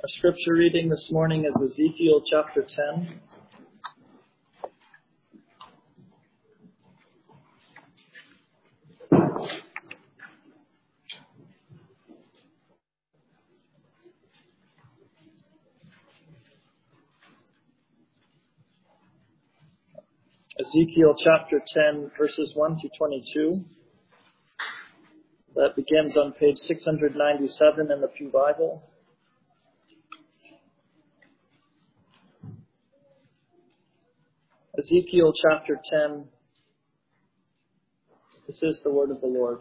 Our scripture reading this morning is Ezekiel chapter 10. Ezekiel chapter 10, verses 1 to 22. That begins on page 697 in the Pew Bible. Ezekiel chapter 10. This is the word of the Lord.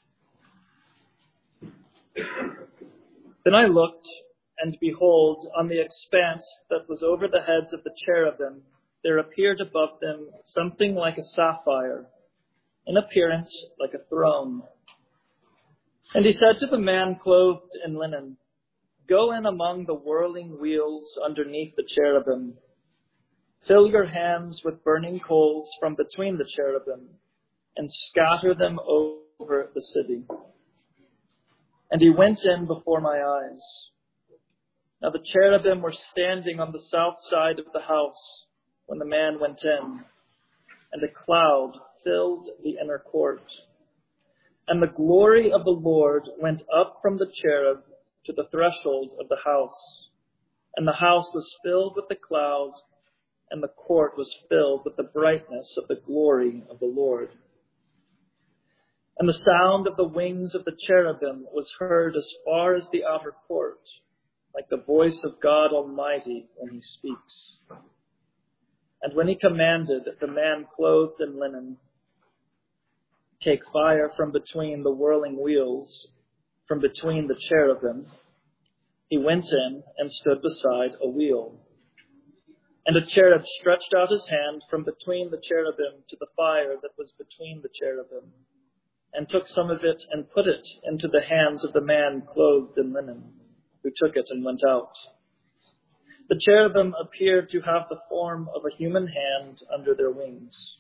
Then I looked, and behold, on the expanse that was over the heads of the cherubim, there appeared above them something like a sapphire, in appearance like a throne. And he said to the man clothed in linen, "Go in among the whirling wheels underneath the cherubim. Fill your hands with burning coals from between the cherubim, and scatter them over the city." And he went in before my eyes. Now the cherubim were standing on the south side of the house when the man went in, and a cloud filled the inner court. And the glory of the Lord went up from the cherub to the threshold of the house. And the house was filled with the cloud, and the court was filled with the brightness of the glory of the Lord. And the sound of the wings of the cherubim was heard as far as the outer court, like the voice of God Almighty when he speaks. And when he commanded the man clothed in linen, "Take fire from between the whirling wheels, from between the cherubim," he went in and stood beside a wheel. And a cherub stretched out his hand from between the cherubim to the fire that was between the cherubim, and took some of it and put it into the hands of the man clothed in linen, who took it and went out. The cherubim appeared to have the form of a human hand under their wings.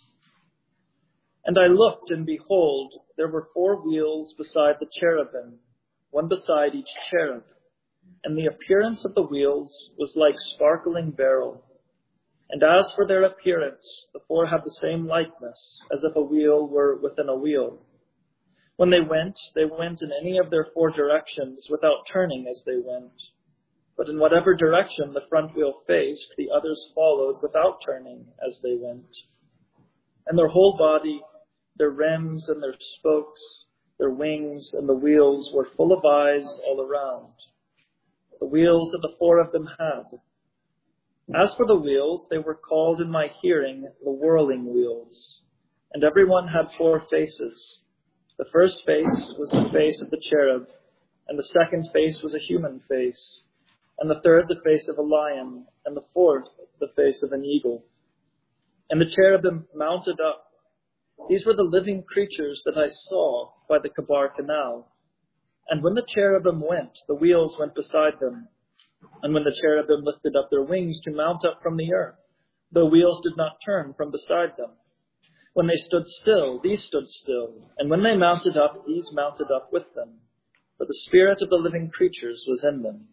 And I looked, and behold, there were 4 wheels beside the cherubim, one beside each cherub. And the appearance of the wheels was like sparkling beryl. And as for their appearance, the 4 had the same likeness, as if a wheel were within a wheel. When they went in any of their 4 directions without turning as they went. But in whatever direction the front wheel faced, the others followed without turning as they went. And their whole body, their rims and their spokes, their wings and the wheels were full of eyes all around. The wheels that the 4 of them had. As for the wheels, they were called in my hearing the whirling wheels. And every one had 4 faces. The first face was the face of the cherub, and the second face was a human face, and the third the face of a lion, and the fourth the face of an eagle. And the cherubim mounted up. These were the living creatures that I saw by the Kebar Canal. And when the cherubim went, the wheels went beside them. And when the cherubim lifted up their wings to mount up from the earth, the wheels did not turn from beside them. When they stood still, these stood still. And when they mounted up, these mounted up with them. For the spirit of the living creatures was in them.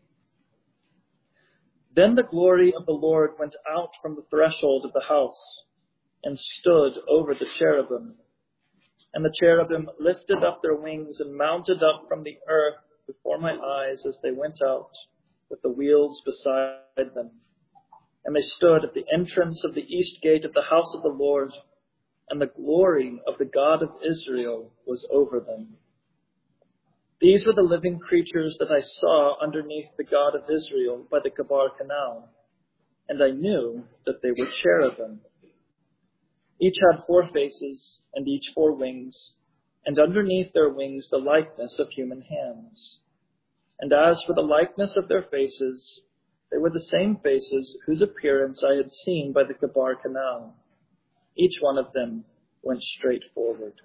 Then the glory of the Lord went out from the threshold of the house, and stood over the cherubim. And the cherubim lifted up their wings and mounted up from the earth before my eyes as they went out, with the wheels beside them. And they stood at the entrance of the east gate of the house of the Lord, and the glory of the God of Israel was over them. These were the living creatures that I saw underneath the God of Israel by the Kebar Canal, and I knew that they were cherubim. Each had 4 faces, and each 4 wings, and underneath their wings the likeness of human hands. And as for the likeness of their faces, they were the same faces whose appearance I had seen by the Kebar Canal. Each one of them went straight forward.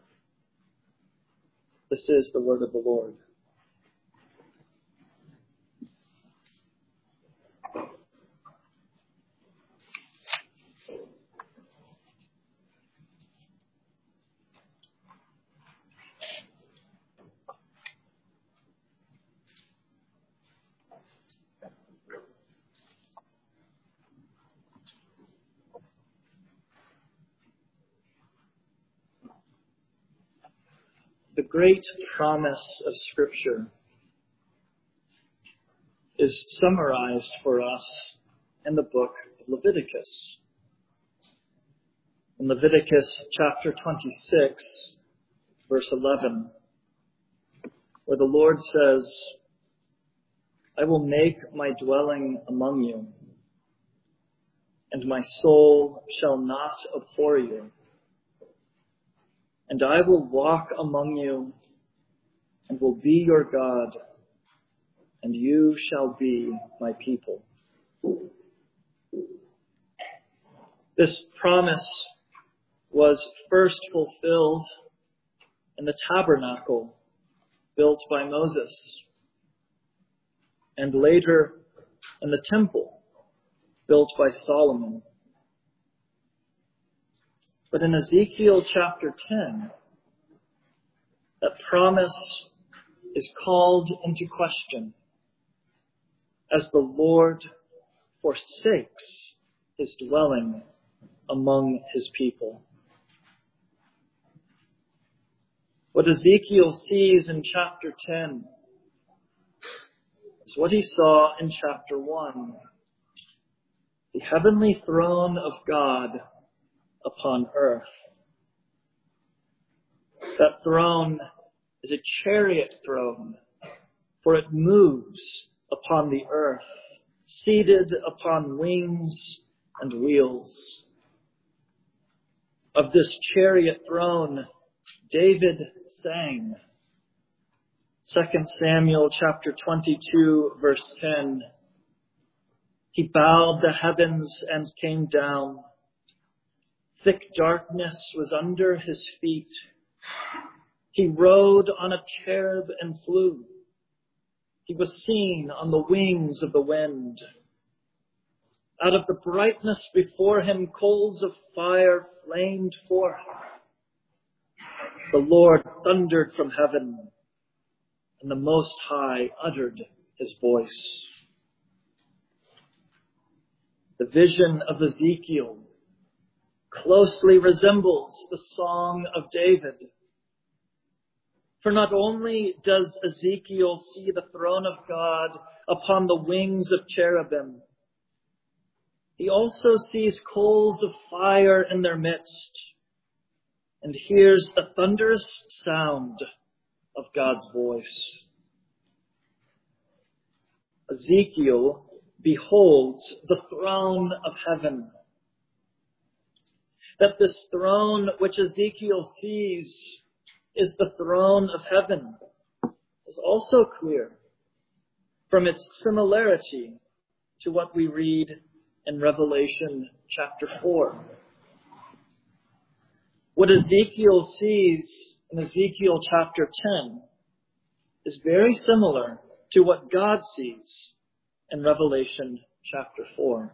This is the word of the Lord. The great promise of Scripture is summarized for us in the book of Leviticus. In Leviticus chapter 26, verse 11, where the Lord says, I will make my dwelling among you, and my soul shall not abhor you. And I will walk among you, and will be your God, and you shall be my people. This promise was first fulfilled in the tabernacle built by Moses, and later in the temple built by Solomon. But in Ezekiel chapter 10, that promise is called into question as the Lord forsakes his dwelling among his people. What Ezekiel sees in chapter 10 is what he saw in chapter 1. The heavenly throne of God upon earth. That throne is a chariot throne, for it moves upon the earth, seated upon wings and wheels. Of this chariot throne, David sang. 2 Samuel chapter 22, verse 10. He bowed the heavens and came down. Thick darkness was under his feet. He rode on a cherub and flew. He was seen on the wings of the wind. Out of the brightness before him, coals of fire flamed forth. The Lord thundered from heaven, and the Most High uttered his voice. The vision of Ezekiel closely resembles the Song of David. For not only does Ezekiel see the throne of God upon the wings of cherubim, he also sees coals of fire in their midst and hears the thunderous sound of God's voice. Ezekiel beholds the throne of heaven. That this throne which Ezekiel sees is the throne of heaven is also clear from its similarity to what we read in Revelation chapter 4. What Ezekiel sees in Ezekiel chapter 10 is very similar to what God sees in Revelation chapter 4.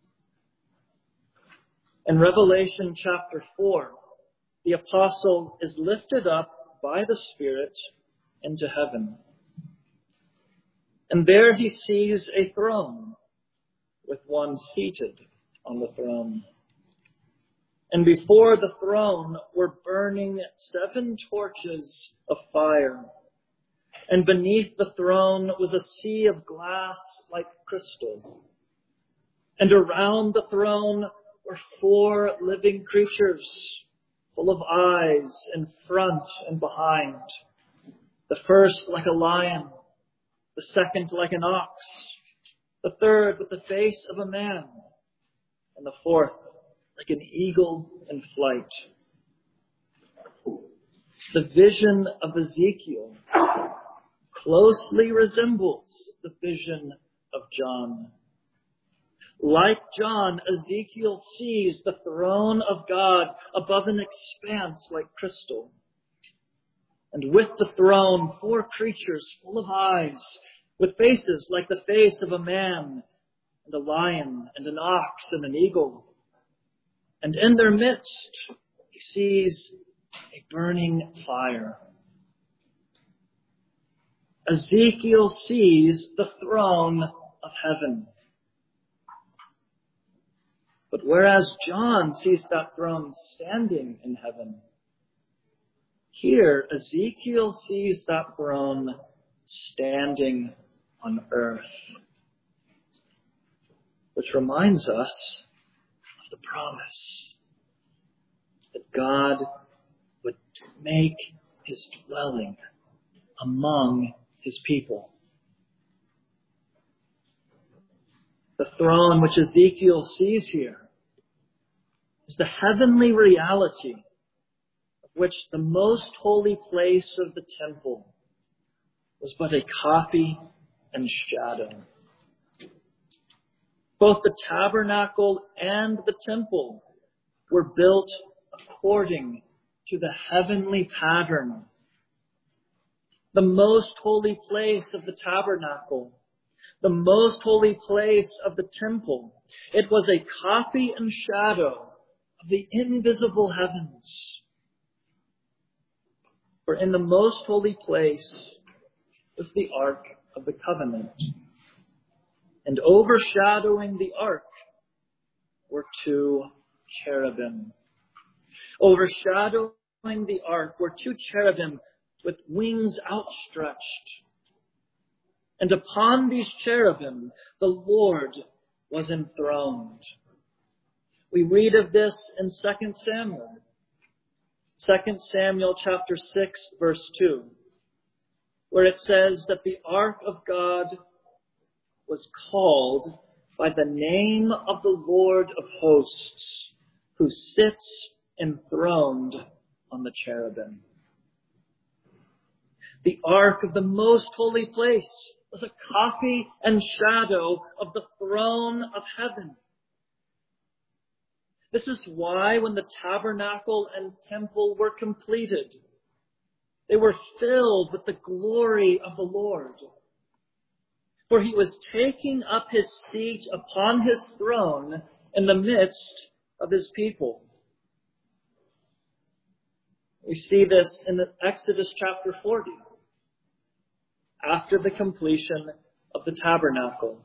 In Revelation chapter 4, the apostle is lifted up by the Spirit into heaven. And there he sees a throne with one seated on the throne. And before the throne were burning 7 torches of fire. And beneath the throne was a sea of glass like crystal. And around the throne were 4 living creatures, full of eyes in front and behind. The first like a lion, the second like an ox, the third with the face of a man, and the fourth like an eagle in flight. The vision of Ezekiel closely resembles the vision of John. Like John, Ezekiel sees the throne of God above an expanse like crystal. And with the throne, 4 creatures full of eyes, with faces like the face of a man, and a lion, and an ox, and an eagle. And in their midst, he sees a burning fire. Ezekiel sees the throne of heaven. But whereas John sees that throne standing in heaven, Here, Ezekiel sees that throne standing on earth, which reminds us of the promise that God would make his dwelling among his people. The throne which Ezekiel sees here is the heavenly reality of which the most holy place of the temple was but a copy and shadow. Both the tabernacle and the temple were built according to the heavenly pattern. The most holy place of the tabernacle, the most holy place of the temple, it was a copy and shadow of the invisible heavens. For in the most holy place was the Ark of the Covenant, and overshadowing the Ark were two cherubim. Overshadowing the Ark were two cherubim with wings outstretched. And upon these cherubim, the Lord was enthroned. We read of this in 2 Samuel. 2 Samuel chapter 6, verse 2, where it says that the Ark of God was called by the name of the Lord of hosts, who sits enthroned on the cherubim. The Ark of the most holy place was a copy and shadow of the throne of heaven. This is why when the tabernacle and temple were completed, they were filled with the glory of the Lord. For he was taking up his seat upon his throne in the midst of his people. We see this in Exodus chapter 40, after the completion of the tabernacle.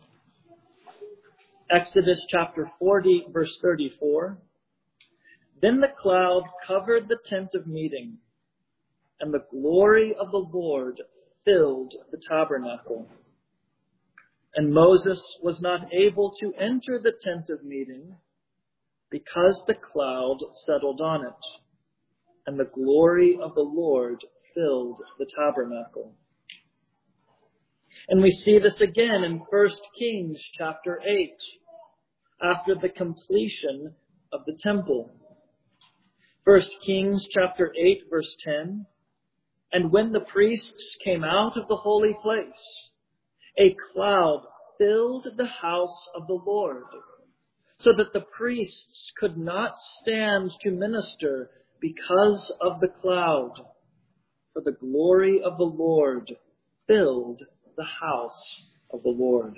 Exodus chapter 40, verse 34. Then the cloud covered the tent of meeting, and the glory of the Lord filled the tabernacle. And Moses was not able to enter the tent of meeting because the cloud settled on it, and the glory of the Lord filled the tabernacle. And we see this again in 1 Kings chapter 8, after the completion of the temple. 1 Kings chapter 8, verse 10. And when the priests came out of the holy place, a cloud filled the house of the Lord, so that the priests could not stand to minister because of the cloud. For the glory of the Lord filled the house of the Lord.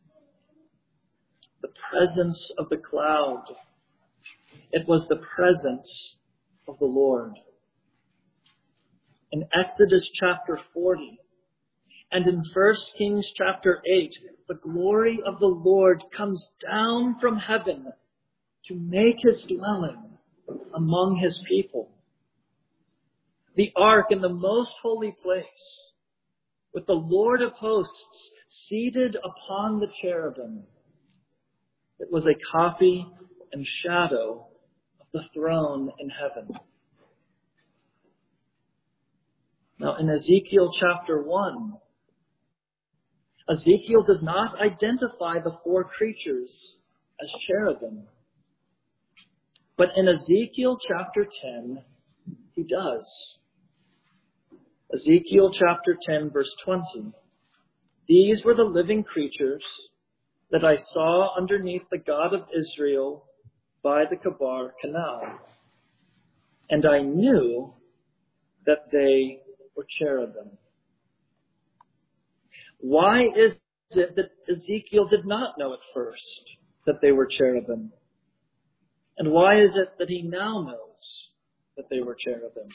The presence of the cloud. It was the presence of the Lord. In Exodus chapter 40 and in 1 Kings chapter 8, the glory of the Lord comes down from heaven to make his dwelling among his people. The ark in the most holy place, with the Lord of hosts seated upon the cherubim. It was a copy and shadow of the throne in heaven. Now in Ezekiel chapter 1, Ezekiel does not identify the four creatures as cherubim. But in Ezekiel chapter 10, he does. Ezekiel chapter 10, verse 20. These were the living creatures that I saw underneath the God of Israel by the Kabar Canal. And I knew that they were cherubim. Why is it that Ezekiel did not know at first that they were cherubim? And why is it that he now knows that they were cherubim?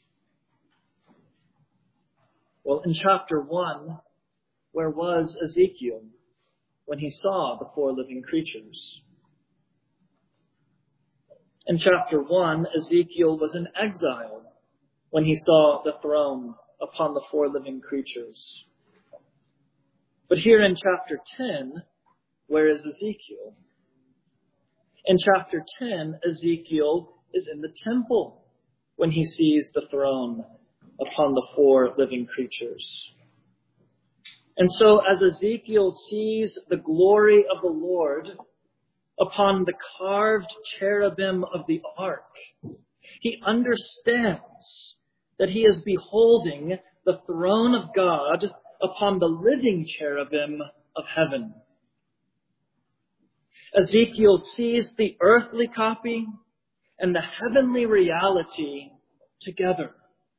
Well, in chapter 1, where was Ezekiel when he saw the four living creatures? In chapter 1, Ezekiel was in exile when he saw the throne upon the four living creatures. But here in chapter 10, where is Ezekiel? In chapter 10, Ezekiel is in the temple when he sees the throne upon the four living creatures. And so as Ezekiel sees the glory of the Lord upon the carved cherubim of the ark, he understands that he is beholding the throne of God upon the living cherubim of heaven. Ezekiel sees the earthly copy and the heavenly reality together.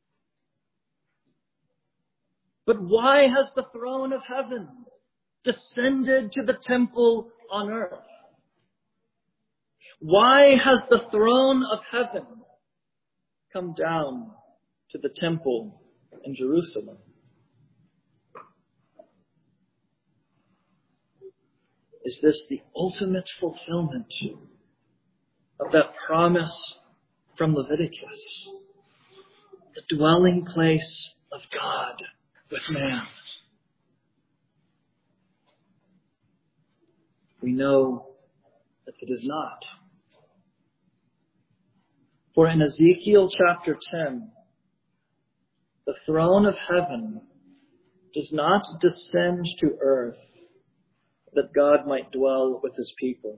But why has the throne of heaven descended to the temple on earth? Why has the throne of heaven come down to the temple in Jerusalem? Is this the ultimate fulfillment of that promise from Leviticus? The dwelling place of God with man. We know that it is not. For in Ezekiel chapter 10, the throne of heaven does not descend to earth that God might dwell with his people,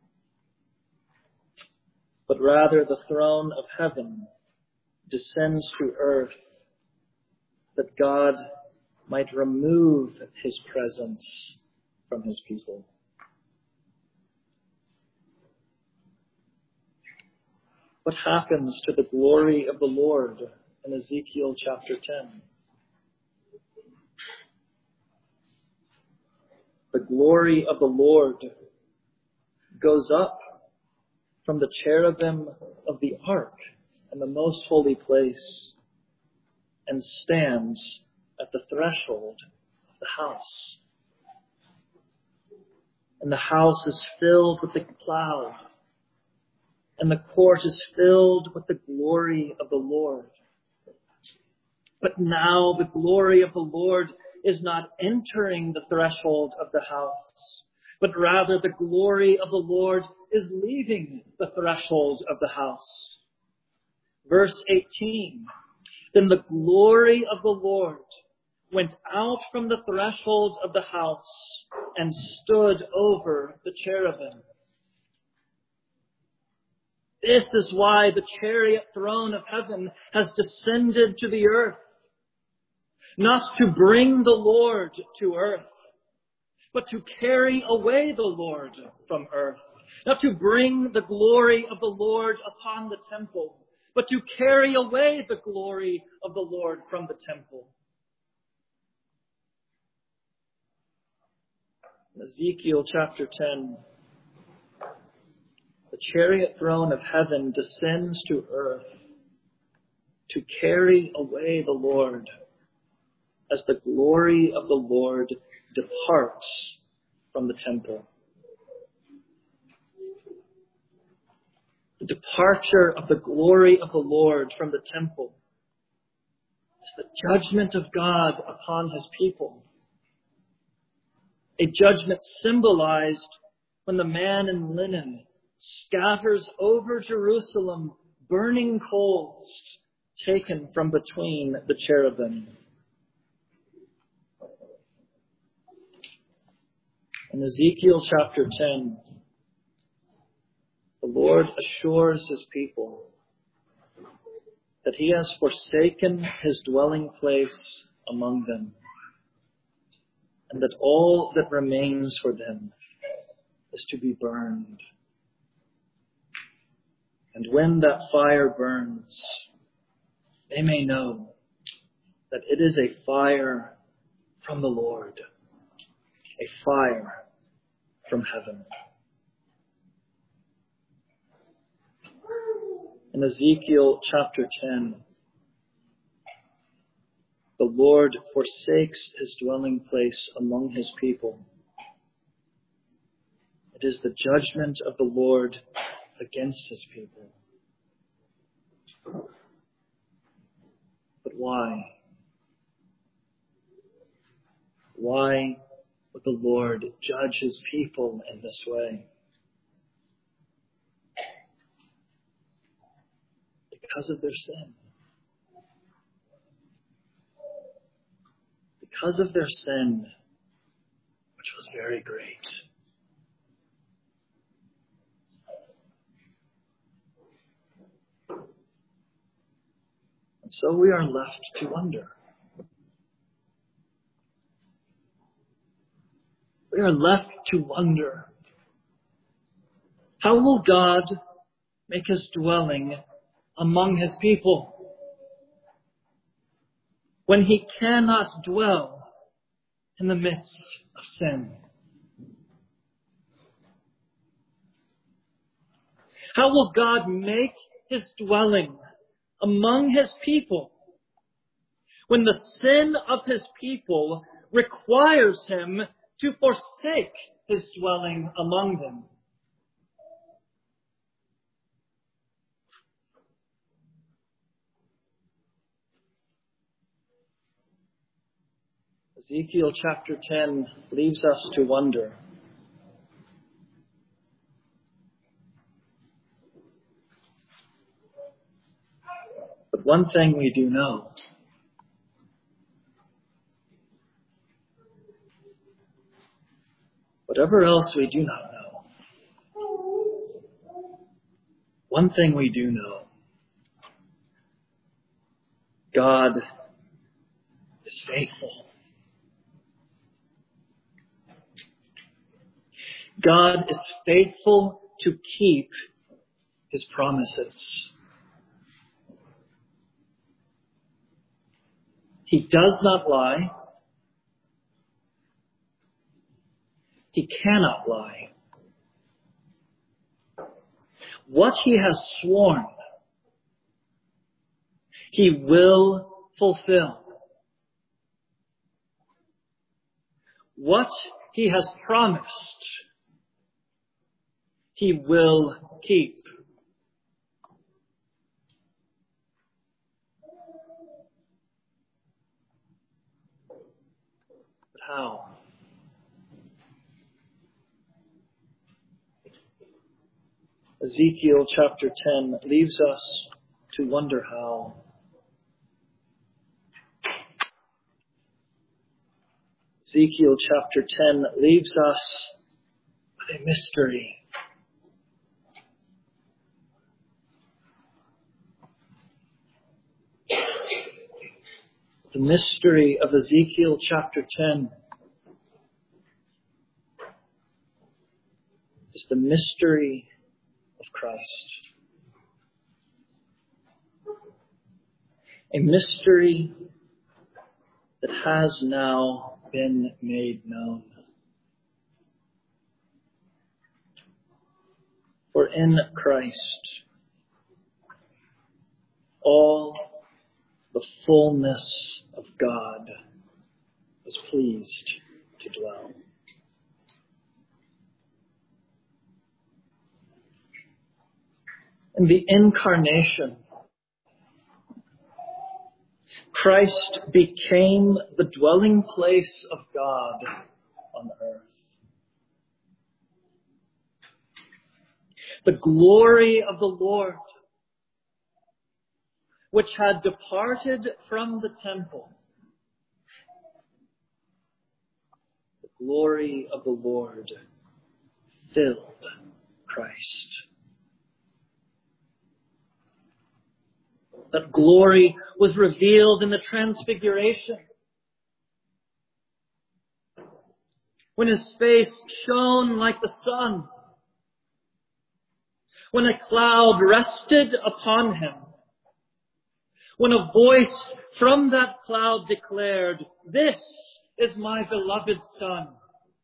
but rather the throne of heaven descends to earth that God might remove his presence from his people. What happens to the glory of the Lord in Ezekiel chapter 10? The glory of the Lord goes up from the cherubim of the ark in the most holy place and stands at the threshold of the house. And the house is filled with the cloud, and the court is filled with the glory of the Lord. But now the glory of the Lord is not entering the threshold of the house, but rather the glory of the Lord is leaving the threshold of the house. Verse 18, then the glory of the Lord went out from the threshold of the house and stood over the cherubim. This is why the chariot throne of heaven has descended to the earth. Not to bring the Lord to earth, but to carry away the Lord from earth. Not to bring the glory of the Lord upon the temple, but to carry away the glory of the Lord from the temple. In Ezekiel chapter 10, the chariot throne of heaven descends to earth to carry away the Lord as the glory of the Lord departs from the temple. The departure of the glory of the Lord from the temple is the judgment of God upon his people. A judgment symbolized when the man in linen scatters over Jerusalem burning coals taken from between the cherubim. In Ezekiel chapter 10, the Lord assures his people that he has forsaken his dwelling place among them, and that all that remains for them is to be burned. And when that fire burns, they may know that it is a fire from the Lord, a fire from heaven. In Ezekiel chapter 10, the Lord forsakes his dwelling place among his people. It is the judgment of the Lord against his people. But why? Why would the Lord judge his people in this way? Because of their sin. Because of their sin, which was very great. And so we are left to wonder. We are left to wonder, how will God make his dwelling among his people when he cannot dwell in the midst of sin? How will God make his dwelling among his people when the sin of his people requires him to forsake his dwelling among them? Ezekiel chapter 10 leaves us to wonder. But one thing we do know. Whatever else we do not know. One thing we do know. God is faithful. God is faithful to keep his promises. He does not lie. He cannot lie. What he has sworn, he will fulfill. What he has promised, he will keep. But how? Ezekiel chapter 10 leaves us to wonder how. Ezekiel chapter 10 leaves us with a mystery. The mystery of Ezekiel chapter 10 is the mystery of Christ. A mystery that has now been made known. For in Christ, all the fullness of God is pleased to dwell. In the incarnation, Christ became the dwelling place of God on earth. The glory of the Lord, which had departed from the temple, the glory of the Lord filled Christ. That glory was revealed in the transfiguration, when his face shone like the sun, when a cloud rested upon him, when a voice from that cloud declared, "This is my beloved Son."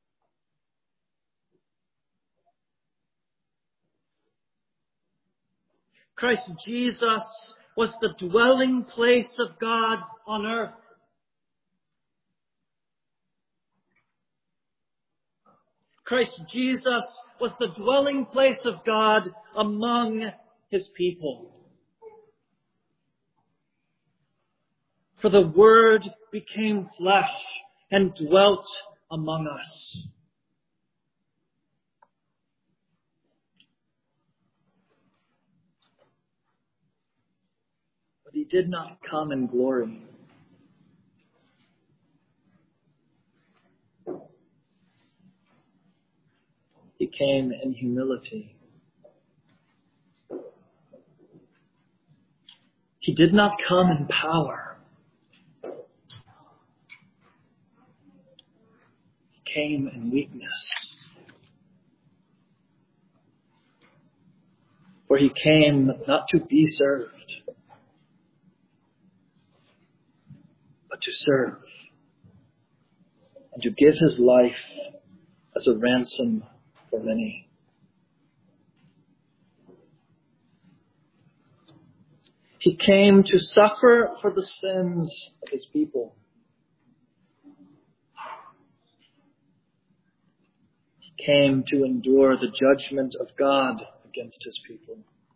Christ Jesus was the dwelling place of God on earth. Christ Jesus was the dwelling place of God among his people. For the Word became flesh and dwelt among us. But he did not come in glory. He came in humility. He did not come in power. He came in weakness. For he came not to be served, but to serve, and to give his life as a ransom for many. He came to suffer for the sins of his people. He came to endure the judgment of God against his people.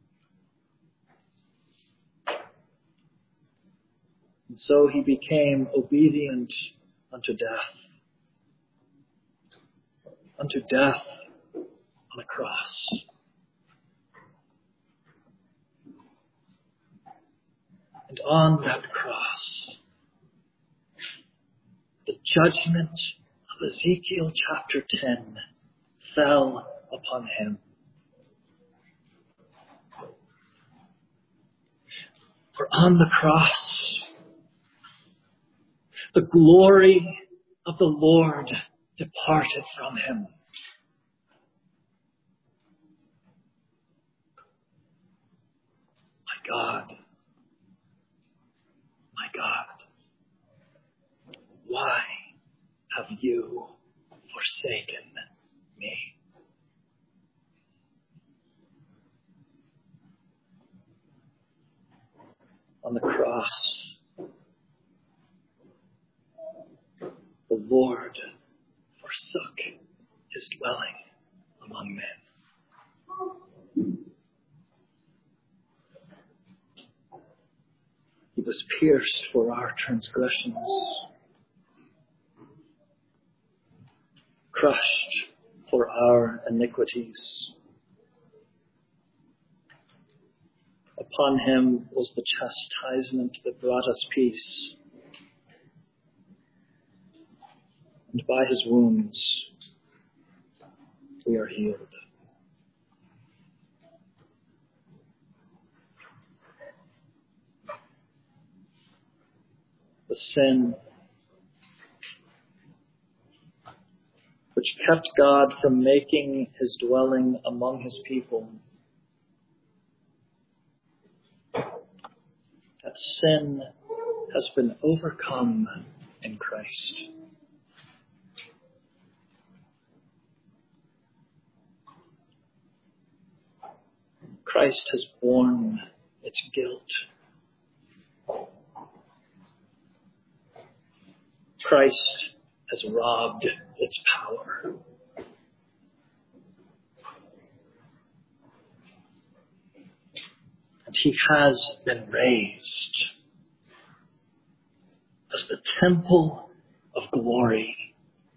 And so he became obedient unto death on a cross. And on that cross, the judgment of Ezekiel chapter 10 fell upon him. For on the cross, the glory of the Lord departed from him. My God, why have you forsaken me? On the cross, the Lord forsook his dwelling among men. He was pierced for our transgressions, crushed for our iniquities. Upon him was the chastisement that brought us peace, and by his wounds we are healed. The sin which kept God from making his dwelling among his people, that sin has been overcome in Christ. Christ has borne its guilt. Christ has robbed its power. And he has been raised as the temple of glory.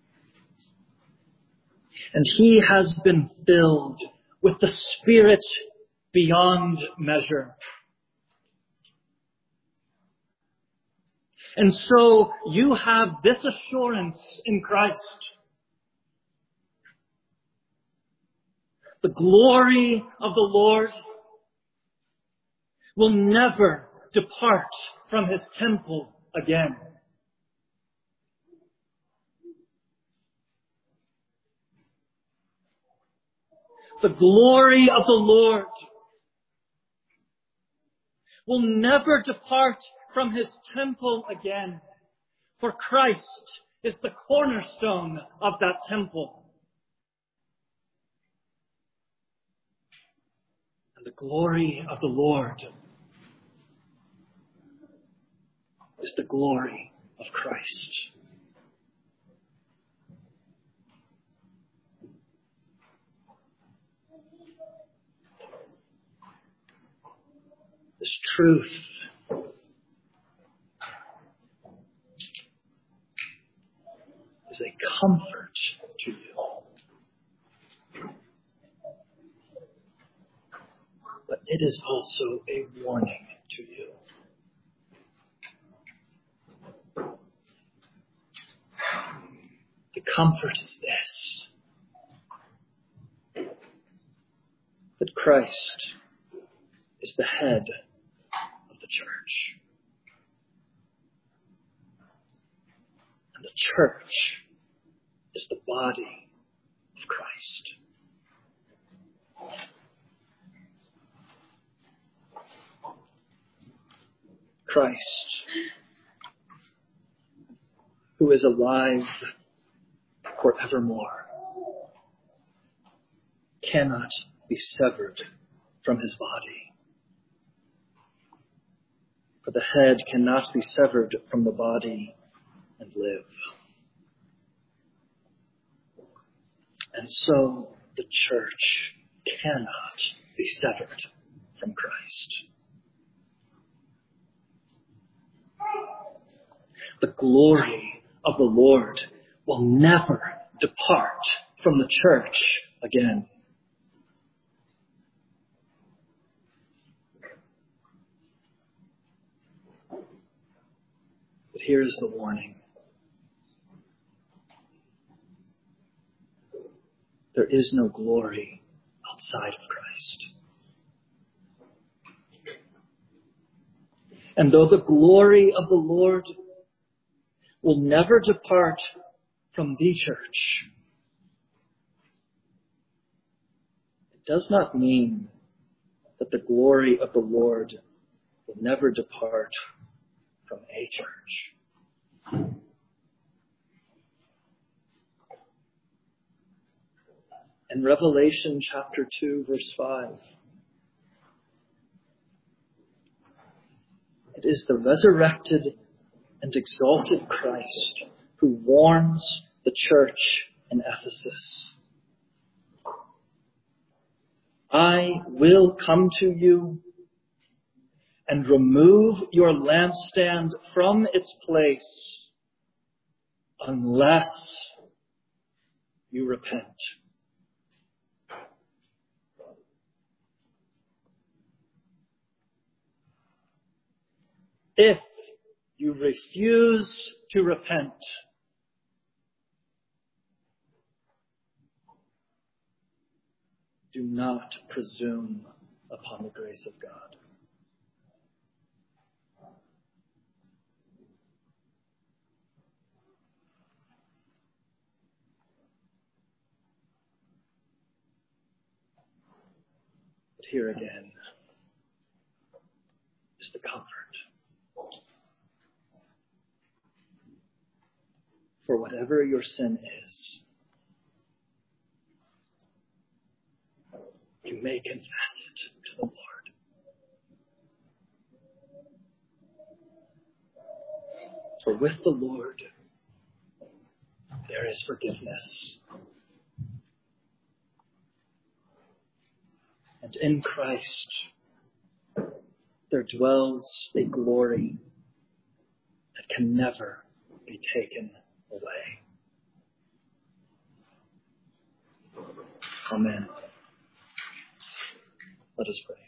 And he has been filled with the Spirit beyond measure. And so you have this assurance in Christ. The glory of the Lord will never depart from his temple again. The glory of the Lord will never depart from his temple again, for Christ is the cornerstone of that temple. And the glory of the Lord is the glory of Christ. This truth comfort to you. But it is also a warning to you. The comfort is this: that Christ is the head of the church. And the church is the body of Christ. Christ, who is alive forevermore, cannot be severed from his body. For the head cannot be severed from the body and live. And so the church cannot be severed from Christ. The glory of the Lord will never depart from the church again. But here is the warning. There is no glory outside of Christ. And though the glory of the Lord will never depart from the church, it does not mean that the glory of the Lord will never depart from a church. In Revelation chapter 2, verse 5, it is the resurrected and exalted Christ who warns the church in Ephesus. I will come to you and remove your lampstand from its place unless you repent. If you refuse to repent, do not presume upon the grace of God. But here again is the comfort. For whatever your sin is, you may confess it to the Lord. For with the Lord, there is forgiveness. And in Christ, there dwells a glory that can never be taken away. Amen. Let us pray.